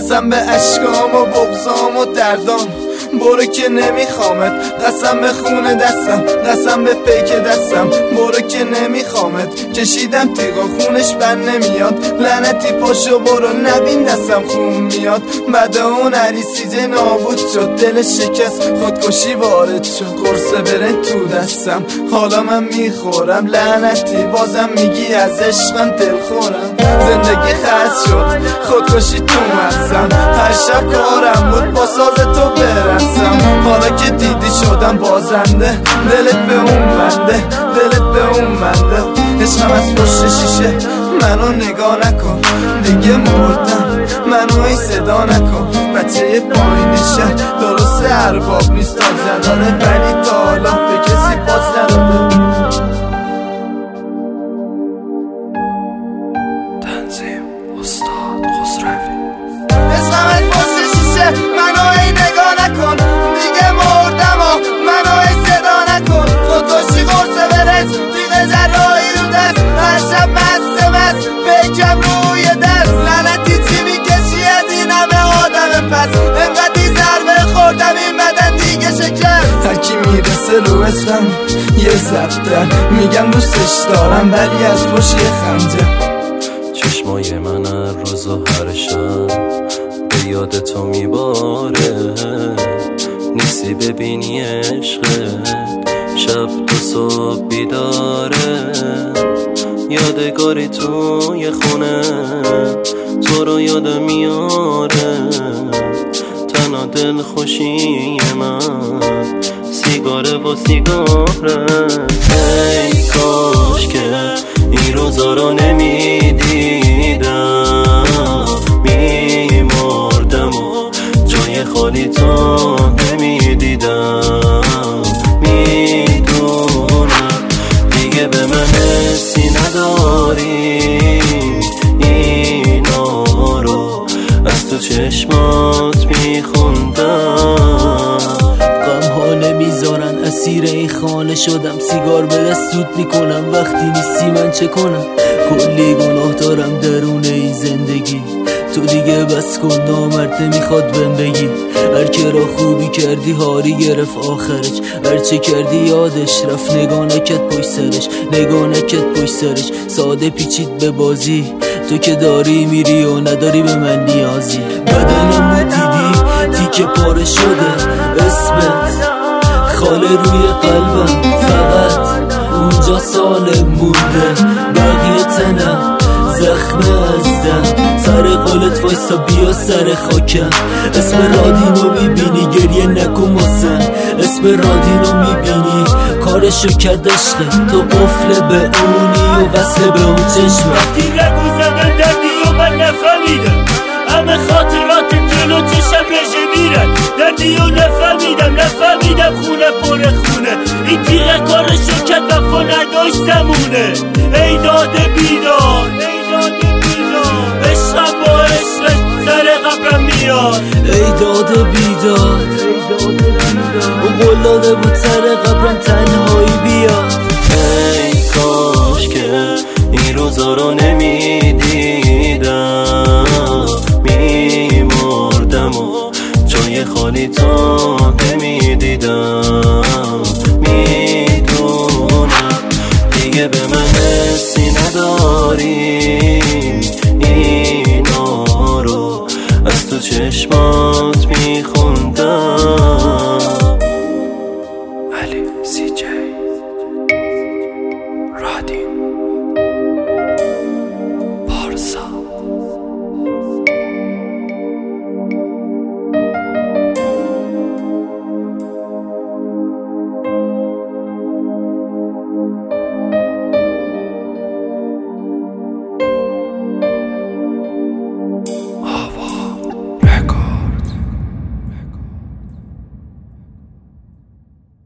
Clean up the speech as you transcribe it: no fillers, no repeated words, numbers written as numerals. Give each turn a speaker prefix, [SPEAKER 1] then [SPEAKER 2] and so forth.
[SPEAKER 1] قسم به اشکام و بغضام و دردام، برو که نمیخوامت. قسم به خون دستم، قسم به پیک دستم، برو که نمیخوامت. کشیدم تیغا خونش بر نمیاد، لعنتی پاشو برو نبین دستم خون میاد. بعد اون عریسیجه نابود شد، دل شکست خودکشی وارد شد. قرص برنج تو دستم حالا من میخورم، لعنتی بازم میگی از عشقم دل خورم. زندگی خرج شد خودکشی تو مزم، هر شب کارم بود با ساز تو برسم. حالا که دیدی شدم بازنده، دلت به اون بنده، دلت به اون بنده. عشقم از پشت شیشه منو نگاه نکن، دیگه مردم منو ای صدا نکن. بچه پایین شهر درست ارباب نیست، تا جداره ولی تا حالا به کسی باز نداده.
[SPEAKER 2] تنظیم استاد خسروی.
[SPEAKER 1] عشقم از پشت شیشه منو ای نگاه نکن، دیگه مردم و منو ای صدا نکن. خودکشی قرص برنج تیغ جراحی رو دست، هر شب مست پیکم روی دست. لعنتی چی میکشی از این همه آدم پس، انقدی ضربه خوردم این بدن دیگه شکست. هرکی میرسه رو اسمم یه زفتر، میگم دوستش دارم ولی از پشت یه خنجر.
[SPEAKER 2] چشمای من هر روز و هر شب به یاد تو میباره، نیستی ببینی عشقت شب تا صبح بیداره. یادگاری توی خونه تو رو یادم میاره، تنها دل خوشی من سیگاره و سیگاره. ای کاش که این روزا رو نمیدیدم، میمردم و جای خالی تو نمیدیدم. میدونم دیگه به من حسی نداری، اینا رو از تو چشمات میخوندم.
[SPEAKER 3] غم‌ها نمیذارن اسیر این خانه شدم، سیگار به دست سود میکنم وقتی نیستی من چه کنم. کلی گناه دارم درون این زندگی، تو دیگه بس کن نامرد نمیخواد بهم بگی. هر که را خوبی کردی هاری گرفت آخرش، هر چه کردی یادش رفت نگاه نکرد پشت سرش، نگاه نکرد پشت سرش. ساده پیچید به بازی، تو که داری میری و نداری به من نیازی. بدنم دیدی تیکه پاره شده، اسمت خاله روی قلبم، فقط اونجا سالم مونده. بقیه تنم زخمه از دم، سر قولت وایسا بیا سر خاکم. اسم رادینو میبینی گریه نکن واسم، اسم رادینو میبینی کارشو کرد عشقه. تو قفل به اونی و وصل به اون چشمه.
[SPEAKER 4] وقتی رگو زدن دردی و من نفهمیدم، همه خاطرات جلو چشم رژه میرن. دردی و نفهمیدم خونه پر خونه. این تیغه کارشو کرد وفا نداشت زمونه. ای داده بیدار عشقم با عشقش سر قبرم میاد.
[SPEAKER 3] ای داده بیداد اون قول داده بود سر قبرم تنهایی بیاد.
[SPEAKER 2] ای کاش که این روزا رو نمیدیدم، میمردم و جای خالی تو نمیدیدم. میدونم دیگه به من حسی نداری، اینا رو از تو چشمات میخوندم. علی سی جی